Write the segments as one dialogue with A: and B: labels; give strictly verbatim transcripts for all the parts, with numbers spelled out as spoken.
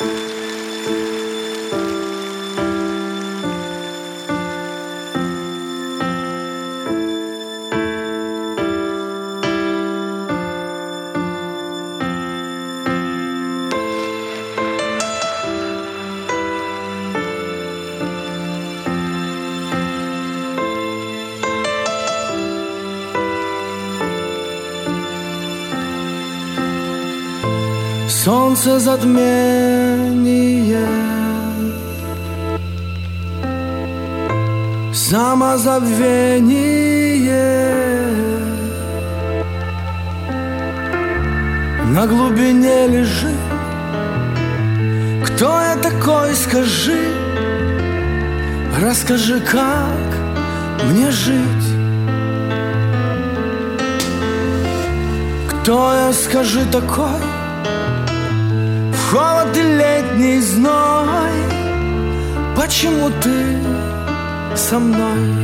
A: Солнце затмение, самозабвение, на глубине лежит. Кто я такой, скажи, расскажи, как мне жить. Кто я, скажи, такой, холод и летний зной, почему ты со мной?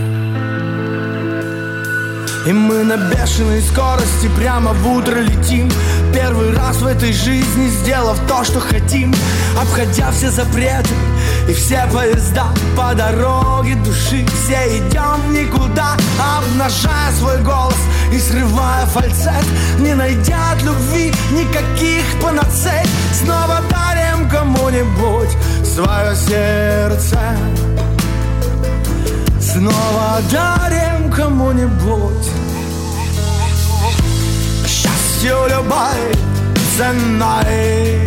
A: И мы на бешеной скорости прямо в утро летим, первый раз в этой жизни сделав то, что хотим, обходя все запреты и все поезда по дороге души. Все идем в никуда, обнажая свой голос и срывая фальцет, не найдя от любви никаких панацей. Снова дарим кому-нибудь свое сердце, снова дарим кому-нибудь. Счастью любой ценой,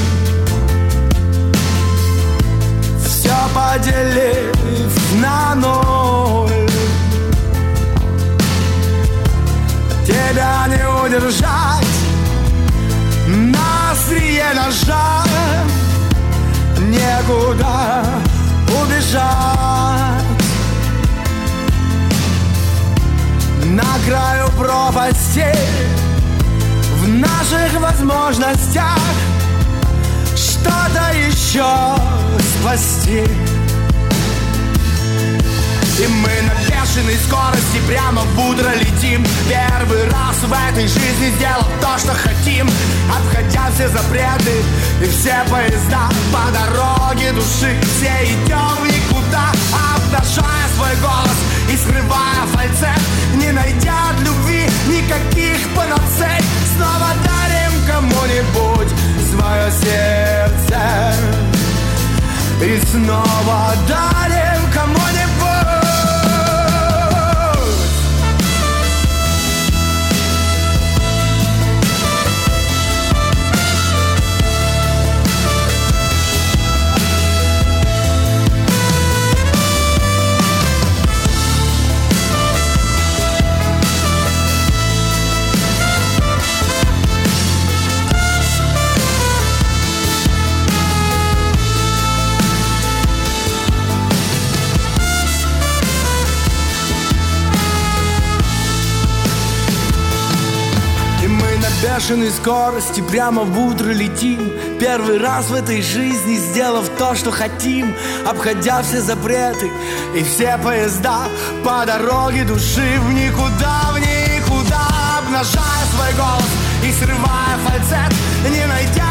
A: все поделив на ноль. Тебя не удержать на острие ножа, некуда убежать. На краю пропасти в наших возможностях что-то еще спасти. И мы на бешеной скорости прямо в утро летим, первый раз в этой жизни сделав то, что хотим, обходя все запреты и все поезда по дороге души. Все идем в никуда, обнажая свой голос и скрывая фальцет, не найдя от любви никаких панацей. Снова дарим кому-нибудь свое сердце и снова дарим кому-нибудь. Бешеной скорости прямо в утро летим, первый раз в этой жизни сделав то, что хотим, обходя все запреты и все поезда по дороге души. В никуда, в никуда, обнажая свой голос и срывая фальцет, не найдя